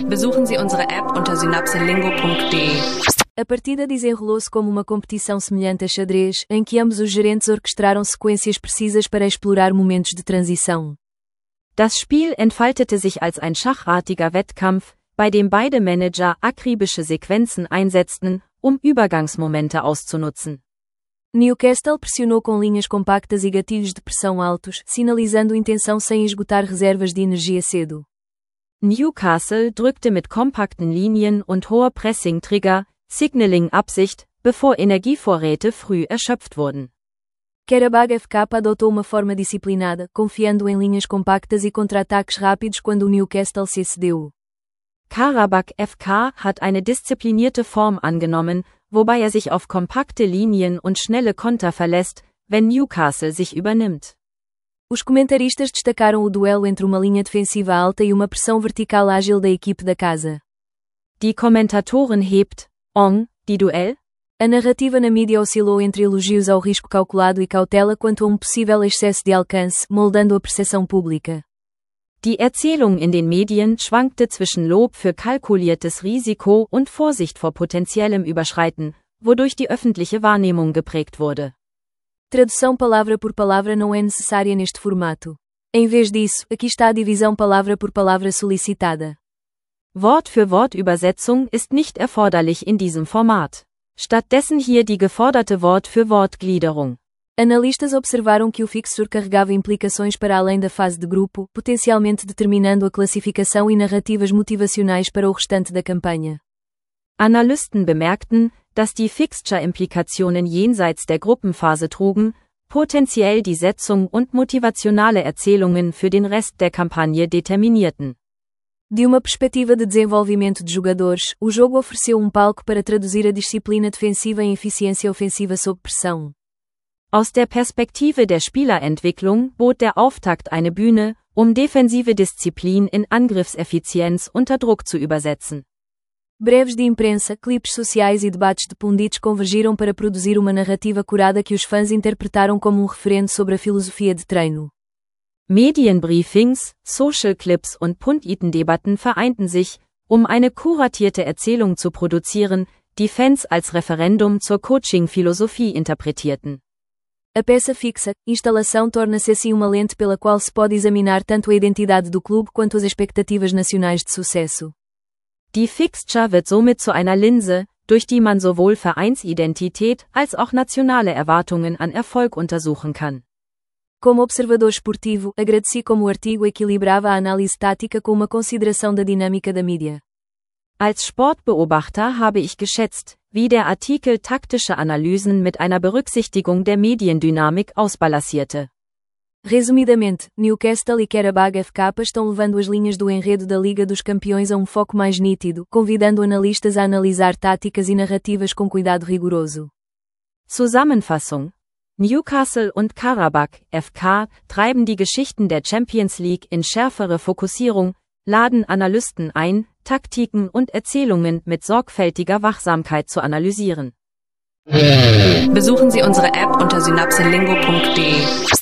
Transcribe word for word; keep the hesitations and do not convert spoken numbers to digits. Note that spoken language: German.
Besuchen Sie unsere App unter synapselingo punto de. A partida desenrolou-se como uma competição semelhante a xadrez, em que ambos os gerentes orquestraram sequências precisas para explorar momentos de transição. Das Spiel entfaltete sich als ein schachartiger Wettkampf, bei dem beide Manager akribische Sequenzen einsetzten, um Übergangsmomente auszunutzen. Newcastle pressionou com linhas compactas e gatilhos de pressão altos, sinalizando intenção sem esgotar reservas de energia cedo. Newcastle drückte mit kompakten Linien und hoher Pressing-Trigger, Signaling Absicht, bevor Energievorräte früh erschöpft wurden. Qarabag F K adotou uma forma disciplinada, confiando em linhas compactas e contra-ataques rápidos quando o Newcastle se excedeu. Qarabag F K hat eine disziplinierte Form angenommen, wobei er sich auf kompakte Linien und schnelle Konter verlässt, wenn Newcastle sich übernimmt. Os comentaristas destacaram o duelo entre uma linha defensiva alta e uma pressão vertical ágil da equipe da casa. Die Kommentatoren hebt, on, die Duell? A narrativa na mídia oscilou entre elogios ao risco calculado e cautela quanto a um possível excesso de alcance, moldando a percepção pública. Die Erzählung in den Medien schwankte zwischen Lob für kalkuliertes Risiko und Vorsicht vor potenziellem Überschreiten, wodurch die öffentliche Wahrnehmung geprägt wurde. Tradução palavra por palavra não é necessária neste formato. Em vez disso, aqui está a divisão palavra por palavra solicitada. Wort für Wort Übersetzung ist nicht erforderlich in diesem Format. Stattdessen hier die geforderte Wort für Wort Gliederung. Analistas observaram que o fixture carregava implicações para além da fase de grupo, potencialmente determinando a classificação e narrativas motivacionais para o restante da campanha. Analysten bemerkten, dass die Fixture-Implikationen jenseits der Gruppenphase trugen, potenziell die Setzung und motivationale Erzählungen für den Rest der Kampagne determinierten. De uma perspectiva de desenvolvimento de jogadores, o jogo ofereceu um palco para traduzir a disciplina defensiva em eficiência ofensiva sob pressão. Aus der Perspektive der Spielerentwicklung bot der Auftakt eine Bühne, um defensive Disziplin in Angriffseffizienz unter Druck zu übersetzen. Breves de imprensa, clipes sociais e debates de punditos convergiram para produzir uma narrativa curada que os fãs interpretaram como um referendo sobre a filosofia de treino. Medienbriefings, Social Clips und Punditendebatten vereinten sich, um eine kuratierte Erzählung zu produzieren, die Fans als Referendum zur Coaching-Philosophie interpretierten. A peça fixa, instalação torna-se assim uma lente pela qual se pode examinar tanto a identidade do clube quanto as expectativas nacionais de sucesso. Die Fixture wird somit zu einer Linse, durch die man sowohl Vereinsidentität als auch nationale Erwartungen an Erfolg untersuchen kann. Como observador esportivo, agradeci como o artigo equilibrava a análise tática com uma consideração da dinâmica da mídia. Als Sportbeobachter habe ich geschätzt, wie der Artikel taktische Analysen mit einer Berücksichtigung der Mediendynamik ausbalancierte. Resumidamente, Newcastle e Qarabag F K estão levando as linhas do enredo da Liga dos Campeões a um foco mais nítido, convidando analistas a analisar táticas e narrativas com cuidado rigoroso. Zusammenfassung: Newcastle und Qarabag F K treiben die Geschichten der Champions League in schärfere Fokussierung, laden Analysten ein, Taktiken und Erzählungen mit sorgfältiger Wachsamkeit zu analysieren. Besuchen Sie unsere App unter synapselingo punto de.